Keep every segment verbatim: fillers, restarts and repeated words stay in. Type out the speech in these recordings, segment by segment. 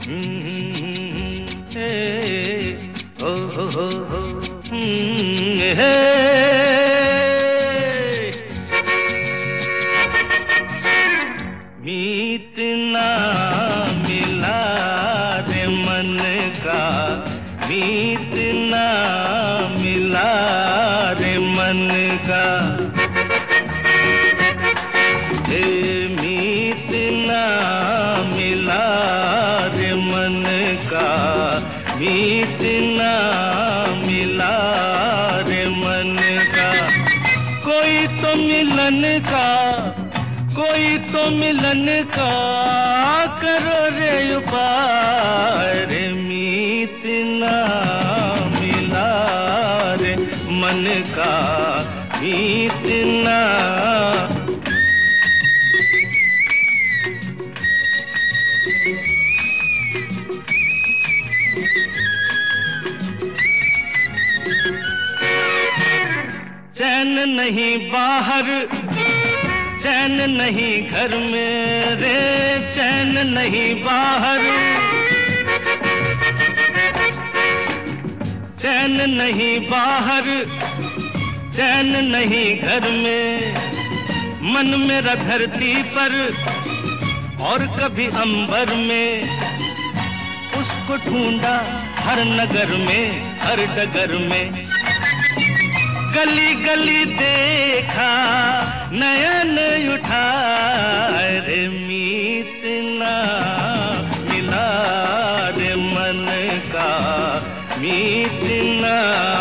ओ हो हो हो हे मीत ना मिला रे मन का, मीत ना मिला रे मन का, हे मीत ना मिला रे मन का, मीत ना मिला रे मन का। कोई तो मिलन का, कोई तो मिलन का करो रे उपाय रे, मीत ना मिला रे मन का, मीत ना। चैन नहीं बाहर, चैन नहीं घर में रे, चैन नहीं बाहर, चैन नहीं बाहर, चैन नहीं घर में। मन मेरा धरती पर और कभी अंबर में, उसको ढूंढा हर नगर में, हर डगर में। गली गली देखा नयन उठा रे, मीत ना मिला रे मन का, मीत ना।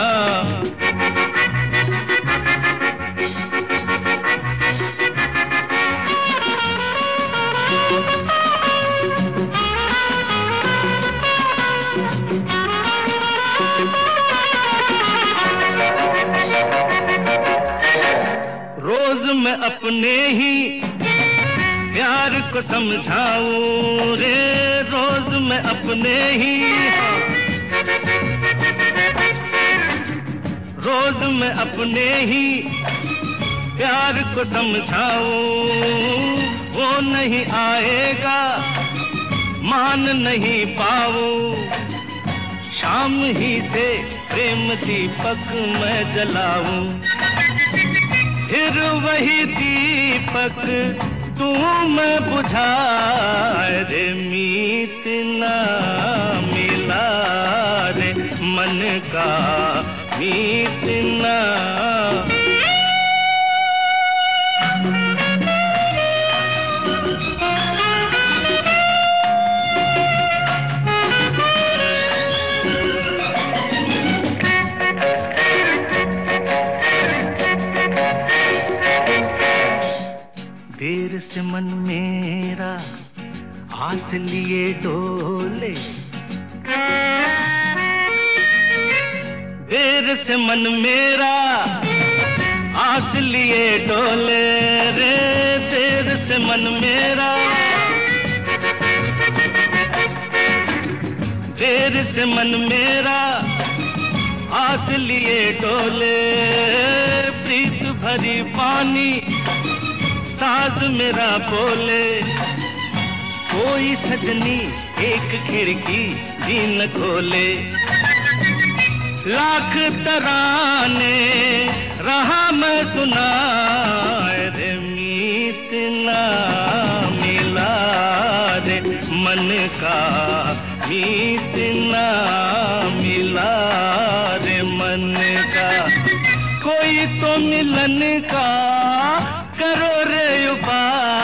रोज मैं अपने ही प्यार को समझाऊं रे, रोज मैं अपने ही, रोज मैं अपने ही प्यार को समझाऊं। वो नहीं आएगा मान नहीं पाऊं, शाम ही से प्रेम दीपक मैं जलाऊं। फिर वही दीपक तू मैं बुझाए रे, मीत ना मिला रे मन का, मीत ना। देर से मन मेरा आस लिए डोले, देर से मन मेरा आस लिए डोले रे, देर से मन मेरा, देर से मन मेरा आस लिए डोले। प्रीत भरी पानी साज मेरा बोले, कोई सजनी एक खिड़की भी न खोले। लाख तराने रहा मैं सुनाए रे, मीत ना मिला रे मन का, मीत ना मिला रे मन का। कोई तो मिलन का करो रे उपाय